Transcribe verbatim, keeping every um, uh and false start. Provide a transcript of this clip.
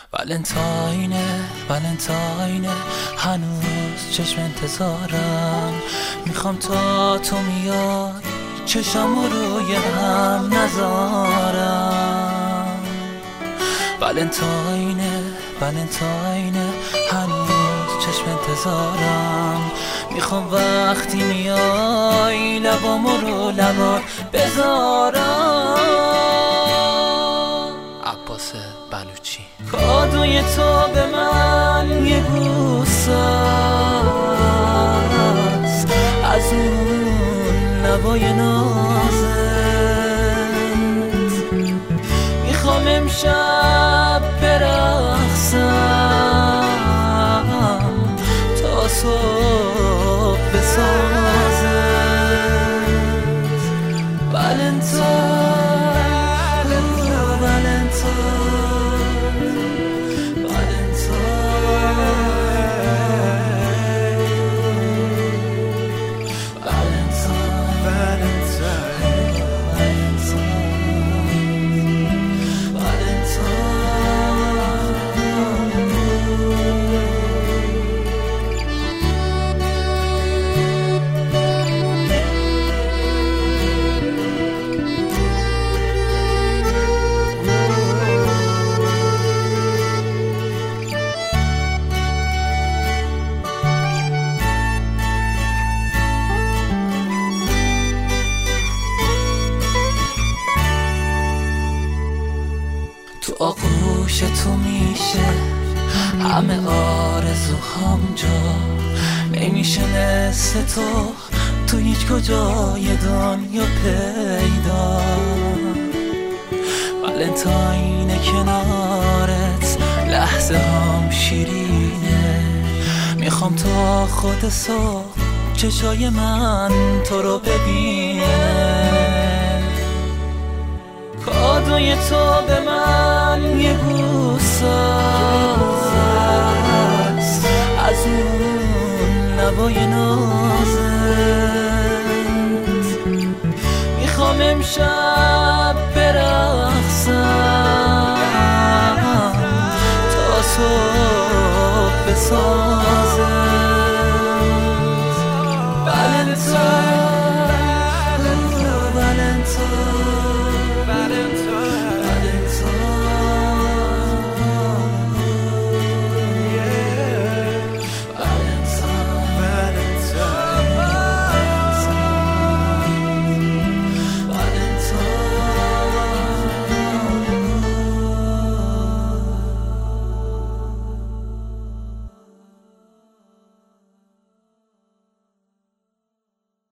ولنتاینه ولنتاینه هنوز چشم انتظارم، میخوام تا تو میای چشم روی هم نذارم. ولنتاینه ولنتاینه هنوز چشم انتظارم، میخوام وقتی میای لبامو رو لبات بذارم. عباس بلوچی. کادوی تو به من یه بوسه است از اون لبای نازت، میخوام امشب برقصم تا صبح بسازت. ولنتاین تو آغوش تو میشه همه آرزوهام جا، نمیشه مثل تو تو هیچ کجای دنیا پیدا. ولنتاین کنارت لحظه هم شیرینه، میخوام تا خود صبح چشای من تو رو ببینه. کادوی تو به من